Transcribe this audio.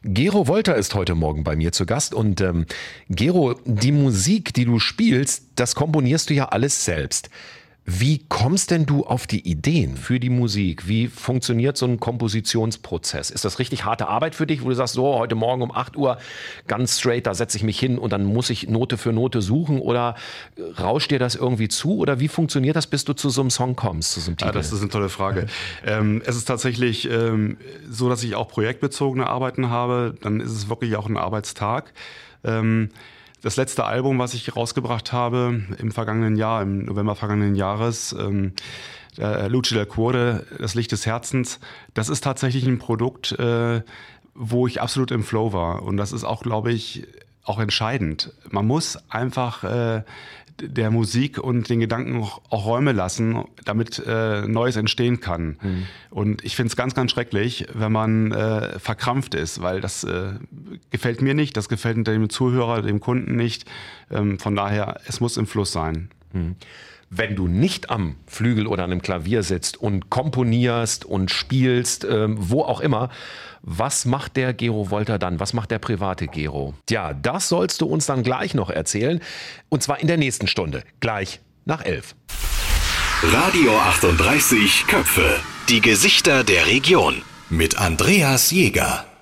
Gero Wolter ist heute Morgen bei mir zu Gast und Gero, die Musik, die du spielst, das komponierst du ja alles selbst. Wie kommst denn du auf die Ideen für die Musik? Wie funktioniert so ein Kompositionsprozess? Ist das richtig harte Arbeit für dich, wo du sagst, so heute Morgen um 8 Uhr ganz straight, da setze ich mich hin und dann muss ich Note für Note suchen, oder rauscht dir das irgendwie zu, oder wie funktioniert das, bis du zu so einem Song kommst, zu so einem Titel? Ja, das ist eine tolle Frage. Es ist tatsächlich so, dass ich auch projektbezogene Arbeiten habe. Dann ist es wirklich auch ein Arbeitstag. Das letzte Album, was ich rausgebracht habe im vergangenen Jahr, im November vergangenen Jahres, Luce del Cuore, das Licht des Herzens, das ist tatsächlich ein Produkt, wo ich absolut im Flow war. Und das ist auch, glaube ich, auch entscheidend. Man muss einfach der Musik und den Gedanken auch Räume lassen, damit Neues entstehen kann. Mhm. Und ich finde es ganz, ganz schrecklich, wenn man verkrampft ist, weil das gefällt mir nicht, das gefällt dem Zuhörer, dem Kunden nicht. Von daher, es muss im Fluss sein. Mhm. Wenn du nicht am Flügel oder an einem Klavier sitzt und komponierst und spielst, wo auch immer, was macht der Gero Wolter dann? Was macht der private Gero? Tja, das sollst du uns dann gleich noch erzählen. Und zwar in der nächsten Stunde, gleich nach 11. Radio 38 Köpfe. Die Gesichter der Region. Mit Andreas Jäger.